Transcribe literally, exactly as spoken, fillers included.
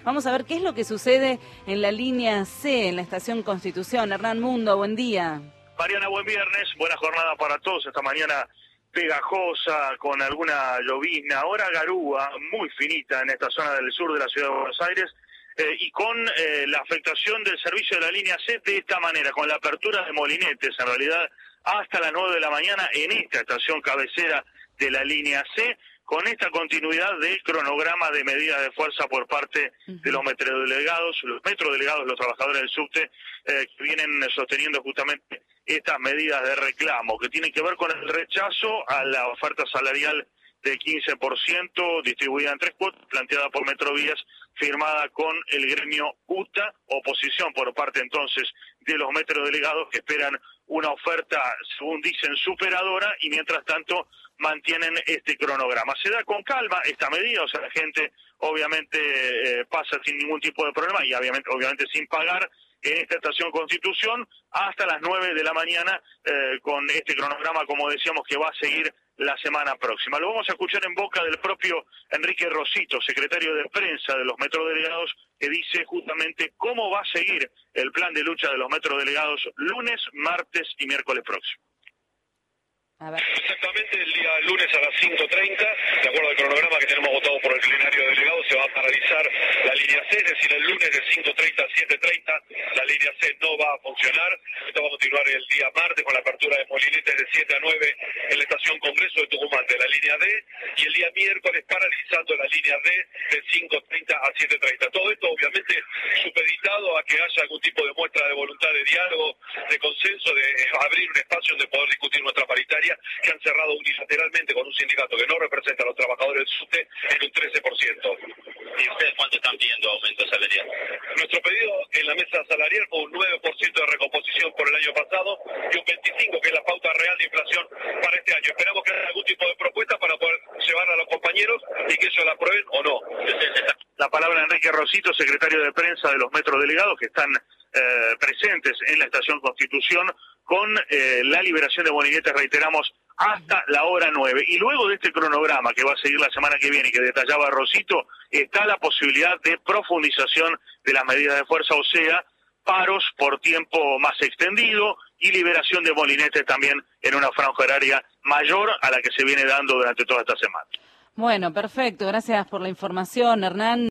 Vamos a ver qué es lo que sucede en la línea C, en la estación Constitución. Hernán Mundo, buen día. Mariana, buen viernes, buena jornada para todos. Esta mañana pegajosa, con alguna llovizna, ahora garúa, muy finita en esta zona del sur de la ciudad de Buenos Aires, eh, y con eh, la afectación del servicio de la línea C de esta manera, con la apertura de molinetes, en realidad hasta las nueve de la mañana en esta estación cabecera de la línea C, con esta continuidad del cronograma de medidas de fuerza por parte uh-huh. de los metrodelegados, los metrodelegados, los trabajadores del subte, eh, que vienen sosteniendo justamente estas medidas de reclamo, que tienen que ver con el rechazo a la oferta salarial del quince por ciento distribuida en tres cuotas, planteada por Metrovías, firmada con el gremio U T A, oposición por parte entonces de los metrodelegados que esperan una oferta, según dicen, superadora, y mientras tanto mantienen este cronograma. Se da con calma esta medida, o sea, la gente obviamente eh, pasa sin ningún tipo de problema y obviamente, obviamente sin pagar en esta estación Constitución hasta las nueve de la mañana eh, con este cronograma, como decíamos, que va a seguir la semana próxima. Lo vamos a escuchar en boca del propio Enrique Rosito, secretario de prensa de los metrodelegados, que dice justamente cómo va a seguir el plan de lucha de los metrodelegados lunes, martes y miércoles próximo. Exactamente, el día lunes a las cinco treinta, de acuerdo al cronograma que tenemos votado por el plenario de delegados, se va a paralizar la línea C, es decir, el lunes de cinco treinta a siete treinta, la línea C no va a funcionar. Esto va a continuar el día martes con la apertura de molinetes de siete a nueve en la estación Congreso de Tucumán de la línea D, y el día miércoles paralizando la línea D de cinco treinta a siete treinta. Todo esto obviamente supeditado a que haya algún tipo de muestra de voluntad de diálogo, de consenso, de abrir un espacio donde poder discutir nuestra paritaria, que han cerrado unilateralmente con un sindicato que no representa a los trabajadores del subte en un trece por ciento. ¿Y ustedes cuánto están pidiendo aumento salarial? Nuestro pedido en la mesa salarial fue un nueve por ciento de recomposición por el año pasado y un veinticinco por ciento que es la pauta real de inflación para este año. Esperamos que haya algún tipo de propuesta para poder llevar a los compañeros y que ellos la aprueben o no. La palabra Enrique Rosito, secretario de prensa de los metrodelegados, que están eh, presentes en la estación Constitución con eh, la liberación de molinetes, reiteramos, hasta la hora nueve. Y luego de este cronograma que va a seguir la semana que viene y que detallaba Rosito, está la posibilidad de profundización de las medidas de fuerza, o sea, paros por tiempo más extendido y liberación de molinetes también en una franja horaria mayor a la que se viene dando durante toda esta semana. Bueno, perfecto. Gracias por la información, Hernán.